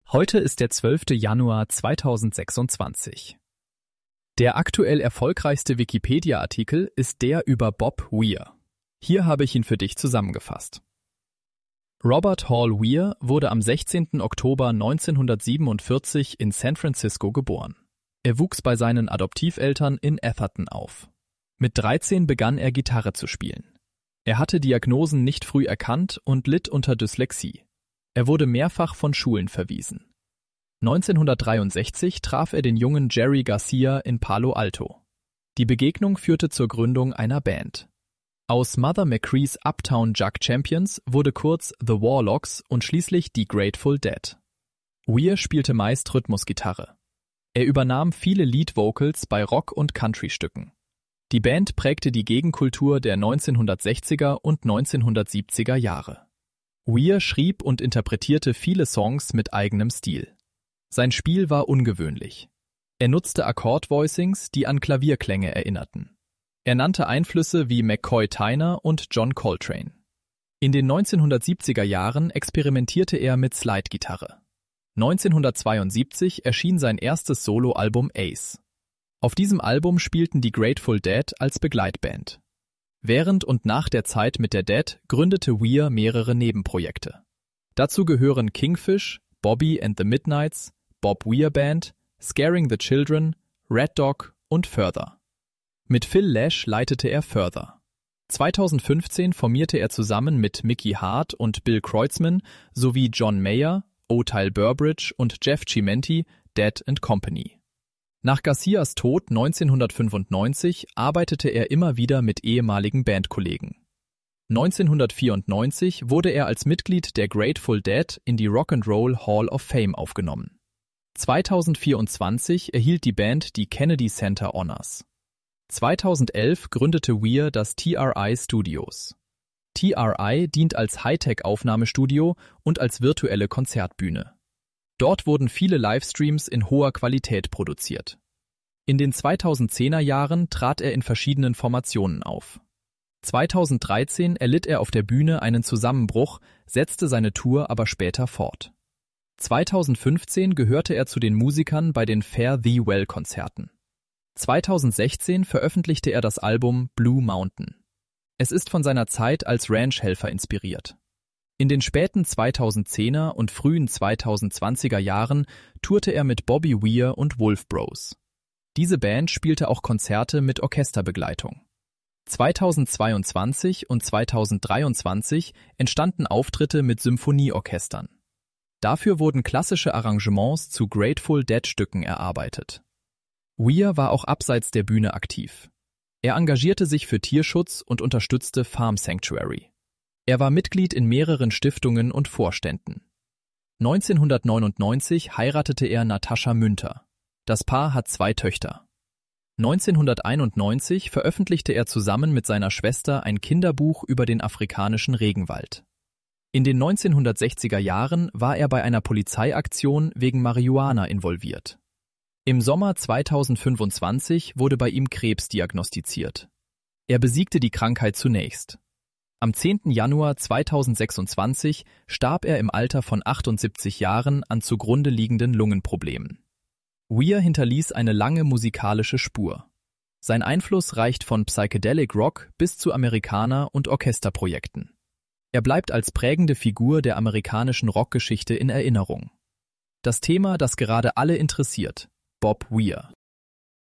Heute ist der 12. Januar 2026. Der aktuell erfolgreichste Wikipedia-Artikel ist der über Bob Weir. Hier habe ich ihn für dich zusammengefasst. Robert Hall Weir wurde am 16. Oktober 1947 in San Francisco geboren. Er wuchs bei seinen Adoptiveltern in Atherton auf. Mit 13 begann er Gitarre zu spielen. Er hatte Diagnosen nicht früh erkannt und litt unter Dyslexie. Er wurde mehrfach von Schulen verwiesen. 1963 traf er den jungen Jerry Garcia in Palo Alto. Die Begegnung führte zur Gründung einer Band. Aus Mother McCree's Uptown Jug Champions wurde kurz The Warlocks und schließlich die Grateful Dead. Weir spielte meist Rhythmusgitarre. Er übernahm viele Lead-Vocals bei Rock- und Country-Stücken. Die Band prägte die Gegenkultur der 1960er und 1970er Jahre. Weir schrieb und interpretierte viele Songs mit eigenem Stil. Sein Spiel war ungewöhnlich. Er nutzte Akkord-Voicings, die an Klavierklänge erinnerten. Er nannte Einflüsse wie McCoy Tyner und John Coltrane. In den 1970er Jahren experimentierte er mit Slide-Gitarre. 1972 erschien sein erstes Soloalbum Ace. Auf diesem Album spielten die Grateful Dead als Begleitband. Während und nach der Zeit mit der Dead gründete Weir mehrere Nebenprojekte. Dazu gehören Kingfish, Bobby and the Midnights, Bob Weir Band, Scaring the Children, Red Dog und Further. Mit Phil Lesh leitete er Further. 2015 formierte er zusammen mit Mickey Hart und Bill Kreutzmann sowie John Mayer, Oteil Burbridge und Jeff Chimenti Dead & Company. Nach Garcias Tod 1995 arbeitete er immer wieder mit ehemaligen Bandkollegen. 1994 wurde er als Mitglied der Grateful Dead in die Rock and Roll Hall of Fame aufgenommen. 2024 erhielt die Band die Kennedy Center Honors. 2011 gründete Weir das TRI Studios. TRI dient als Hightech-Aufnahmestudio und als virtuelle Konzertbühne. Dort wurden viele Livestreams in hoher Qualität produziert. In den 2010er Jahren trat er in verschiedenen Formationen auf. 2013 erlitt er auf der Bühne einen Zusammenbruch, setzte seine Tour aber später fort. 2015 gehörte er zu den Musikern bei den Fare Thee Well-Konzerten. 2016 veröffentlichte er das Album Blue Mountain. Es ist von seiner Zeit als Ranchhelfer inspiriert. In den späten 2010er und frühen 2020er Jahren tourte er mit Bobby Weir und Wolf Bros. Diese Band spielte auch Konzerte mit Orchesterbegleitung. 2022 und 2023 entstanden Auftritte mit Symphonieorchestern. Dafür wurden klassische Arrangements zu Grateful Dead-Stücken erarbeitet. Weir war auch abseits der Bühne aktiv. Er engagierte sich für Tierschutz und unterstützte Farm Sanctuary. Er war Mitglied in mehreren Stiftungen und Vorständen. 1999 heiratete er Natascha Münter. Das Paar hat 2 Töchter. 1991 veröffentlichte er zusammen mit seiner Schwester ein Kinderbuch über den afrikanischen Regenwald. In den 1960er Jahren war er bei einer Polizeiaktion wegen Marihuana involviert. Im Sommer 2025 wurde bei ihm Krebs diagnostiziert. Er besiegte die Krankheit zunächst. Am 10. Januar 2026 starb er im Alter von 78 Jahren an zugrunde liegenden Lungenproblemen. Weir hinterließ eine lange musikalische Spur. Sein Einfluss reicht von Psychedelic Rock bis zu Amerikaner- und Orchesterprojekten. Er bleibt als prägende Figur der amerikanischen Rockgeschichte in Erinnerung. Das Thema, das gerade alle interessiert: Bob Weir.